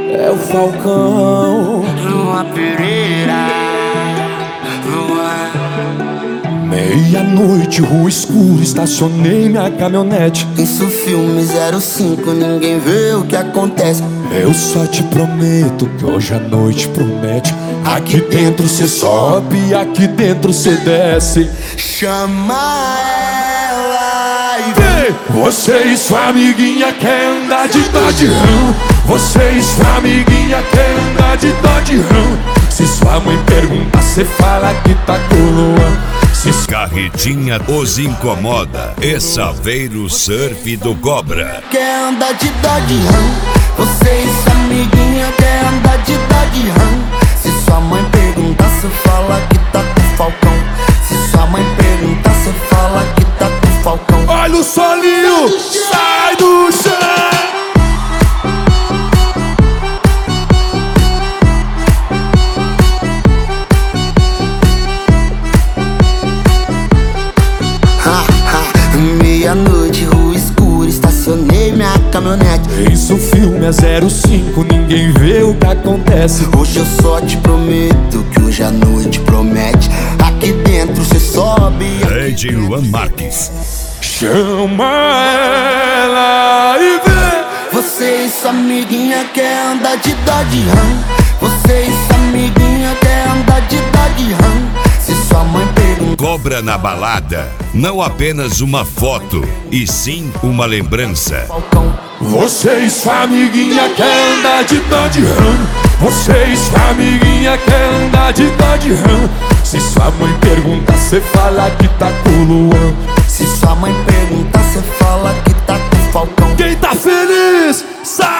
É o Falcão. Lua Pereira, Lua. Meia-noite, rua escura, estacionei minha caminhonete. Isso filme 05, ninguém vê o que acontece. Eu só te prometo que hoje a noite promete. Aqui dentro cê sobe, aqui dentro cê desce. Chama ela e vem. Você e sua amiguinha quer andar de Dodge Ram. Você e sua amiguinha quer andar de Dodge Ram. Se sua mãe pergunta, cê fala que tá com o Luan. Carretinha os incomoda. Essaveiro Surf do Cobra. Quer andar de Dodge Ram. Você e sua amiguinha quer andar de Dodge Ram. Se sua mãe perguntar, cê fala que tá com o Falcão. Se sua mãe perguntar, cê fala que tá com o Falcão. Olha o solinho, sai do chão. Meia-noite, rua escura, estacionei minha caminhonete. Isso filme é 05, ninguém vê o que acontece. Hoje eu só te prometo que hoje a noite promete. Aqui dentro cê sobe. Lady Luan Marques. Chama ela e vem. Você e sua amiguinha quer andar de Dodge Ram. Você e sua amiguinha quer andar de Dodge Ram. Se sua mãe pergunta, Cobra na balada, não apenas uma foto, e sim uma lembrança. Falcão. Você e sua amiguinha quer andar de Dodge Ram. Você e sua amiguinha quer andar de Dodge Ram. Se sua mãe pergunta, cê fala que tá com o Luan. Se sua mãe perguntar, cê fala que tá com o Falcão. Quem tá feliz, sai!